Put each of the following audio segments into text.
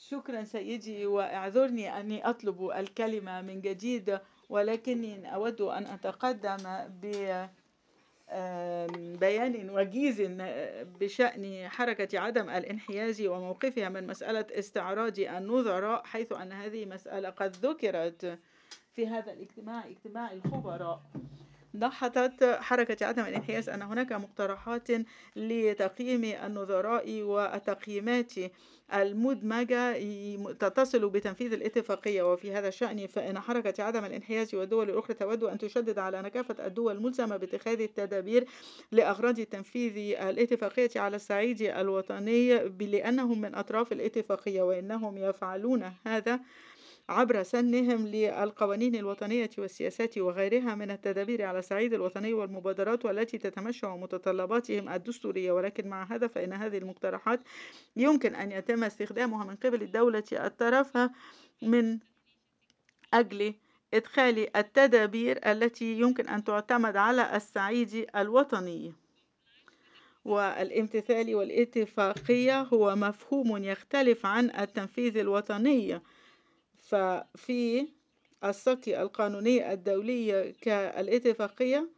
شكرا سيدي، واعذرني أني أطلب الكلمة من جديد، ولكني أود أن أتقدم بيان وجيز بشأن حركة عدم الانحياز وموقفها من مسألة استعراض النظراء، حيث أن هذه مسألة قد ذكرت في هذا الاجتماع، اجتماع الخبراء. لاحظت حركة عدم الانحياز أن هناك مقترحات لتقييم النظراء والتقييمات المدمجة تتصل بتنفيذ الاتفاقية، وفي هذا الشأن فإن حركة عدم الانحياز والدول الأخرى تود أن تشدد على أن كافة الدول الملزمة باتخاذ التدابير لأغراض تنفيذ الاتفاقية على الصعيد الوطني، لأنهم من أطراف الاتفاقية، وإنهم يفعلون هذا عبر سنهم للقوانين الوطنية والسياسات وغيرها من التدابير على الصعيد الوطني والمبادرات، والتي تتمشى متطلباتهم الدستورية. ولكن مع هذا فإن هذه المقترحات يمكن أن يتم استخدامها من قبل الدولة الطرف من أجل إدخال التدابير التي يمكن أن تعتمد على الصعيد الوطني. والامتثال والاتفاقية هو مفهوم يختلف عن التنفيذ الوطني، ففي السقي القانوني الدولي كالاتفاقية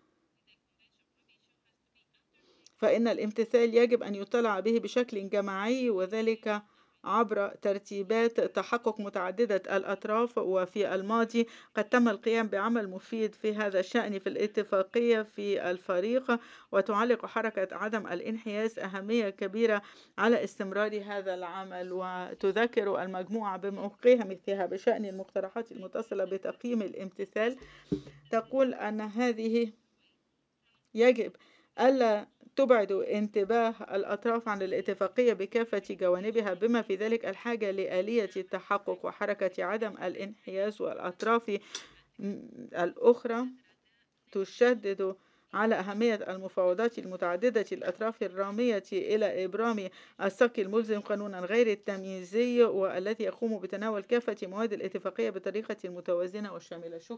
فإن الامتثال يجب أن يطلع به بشكل جماعي، وذلك عبر ترتيبات تحقق متعددة الأطراف. وفي الماضي قد تم القيام بعمل مفيد في هذا الشأن في الاتفاقية في الفريق، وتعلق حركة عدم الانحياز أهمية كبيرة على استمرار هذا العمل، وتذكر المجموعة بموقعها بشأن المقترحات المتصلة بتقييم الامتثال. تقول أن هذه يجب ألا تبعد انتباه الأطراف عن الاتفاقية بكافة جوانبها، بما في ذلك الحاجة لآلية التحقق. وحركة عدم الانحياز والأطراف الأخرى تشدد على أهمية المفاوضات المتعددة الأطراف الرامية إلى إبرام السقي الملزم قانونا غير التمييزي، والذي يقوم بتناول كافة مواد الاتفاقية بطريقة متوازنة وشاملة. شكرا.